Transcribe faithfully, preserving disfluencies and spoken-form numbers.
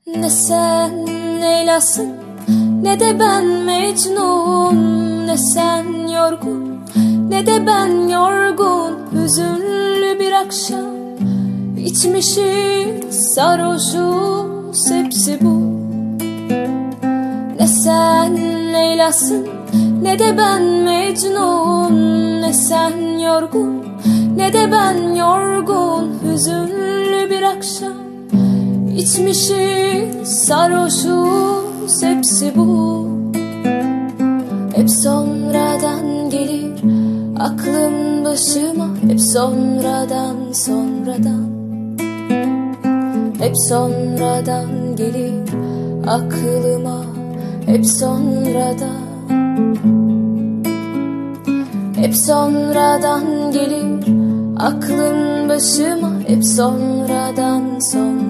Ne sen Leyla'sın, ne de ben Mecnun. Ne sen yorgun, ne de ben yorgun. Hüzünlü bir akşam, içmişiz, sarhoşuz, hepsi bu. Ne sen Leyla'sın, ne de ben Mecnun. Ne sen yorgun, ne de ben yorgun. Hüzünlü bir akşam, İçmişiz, sarhoşuz, hepsi bu. Hep sonradan gelir aklım başıma, hep sonradan sonradan. Hep sonradan gelir aklıma, hep sonradan. Hep sonradan gelir aklım başıma, hep sonradan sonradan.